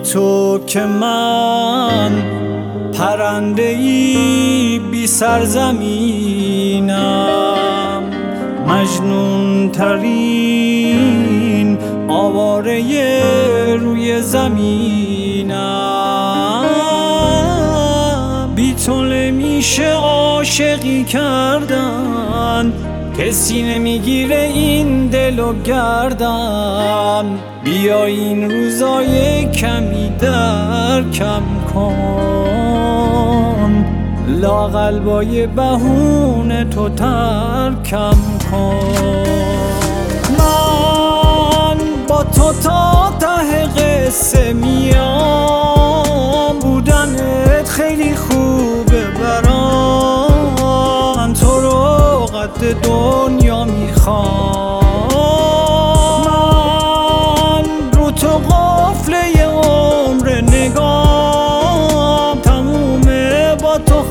تو که من پرنده ای بی سرزمینم، مجنون ترین آواره روی زمینم. بی تو نمیشه عاشقی کردن، کسی نمیگیره این دل و گردن. بیا این روزای کمی درکم کن، لااقل با یه بهونه تو ترکم کن. من با تو تا ته قصه میام، بودنت خیلی خوبه برام، من تو رو قد دنیا میخوام. من رو تو قفله عمر نگام، تمومه با تو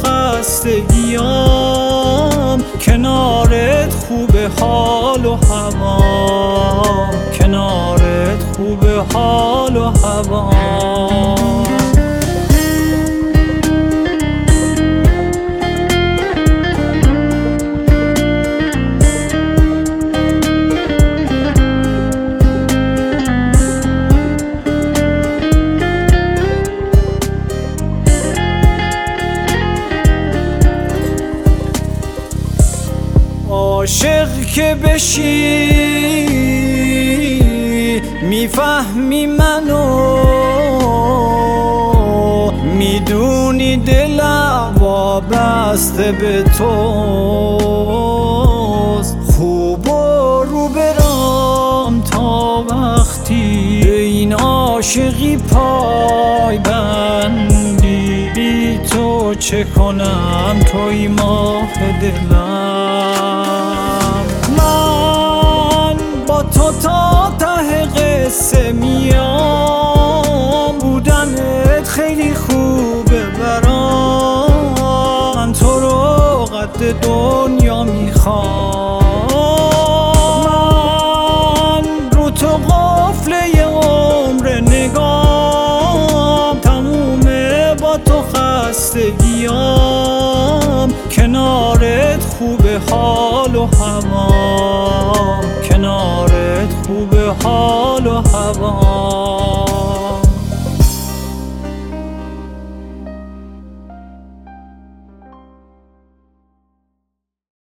خستگیام. کنارت خوبه حال و هوام، کنارت خوبه حال و هوام. عاشق که بشی میفهمی منو، میدونی دلم وابسته به توست. خوب و رو برام تا وقتی به این عاشقی پای بندی. بی تو چه کنم توی ماه دلم. من با تو تا ته قصه میام، بودنت خیلی خوبه برام، من تو رو قد دنیا میخوام. من رو تو قفله عمر نگام، تمومه با تو خستگیام. کنارت خوبه حال و هوام، کنارت خوبه حال و هوام.